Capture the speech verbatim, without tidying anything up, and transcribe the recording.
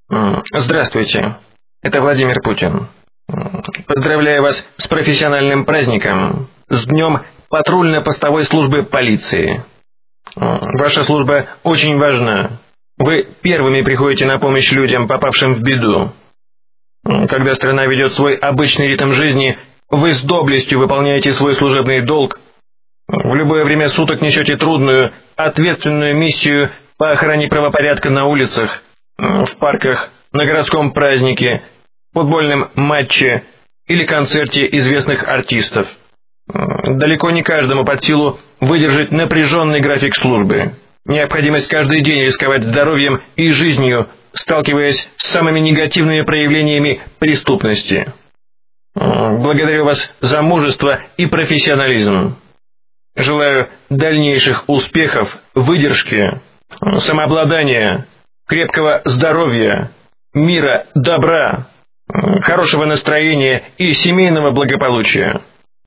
Здравствуйте, это Владимир Путин. Поздравляю вас с профессиональным праздником, с Днем патрульно-постовой службы полиции. Ваша служба очень важна. Вы первыми приходите на помощь людям, попавшим в беду. Когда страна ведет свой обычный ритм жизни, вы с доблестью выполняете свой служебный долг. В любое время суток несете трудную, ответственную миссию по охране правопорядка на улицах, в парках, на городском празднике, футбольном матче или концерте известных артистов. Далеко не каждому под силу выдержать напряженный график службы. Необходимость каждый день рисковать здоровьем и жизнью, сталкиваясь с самыми негативными проявлениями преступности. Благодарю вас за мужество и профессионализм. Желаю дальнейших успехов, выдержки, самообладания, крепкого здоровья, мира, добра, хорошего настроения и семейного благополучия.